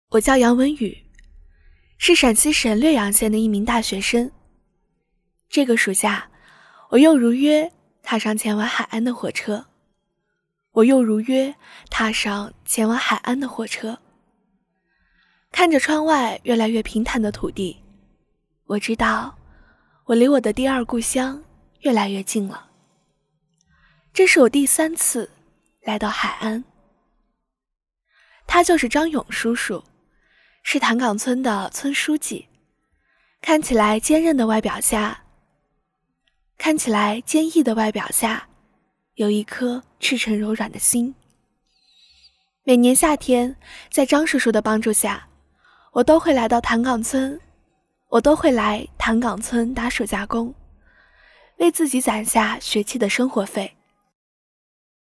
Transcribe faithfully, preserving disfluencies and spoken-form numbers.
我叫杨文宇，是陕西省略阳县的一名大学生。这个暑假，我又如约踏上前往海安的火车。我又如约踏上前往海安的火车。看着窗外越来越平坦的土地，我知道我离我的第二故乡越来越近了。这是我第三次来到海安。他就是张勇叔叔，是潭岗村的村书记。看起来坚韧的外表下，看起来坚毅的外表下，有一颗赤诚柔软的心。每年夏天，在张叔叔的帮助下，我都会来到潭岗村，我都会来潭岗村打暑假工，为自己攒下学期的生活费。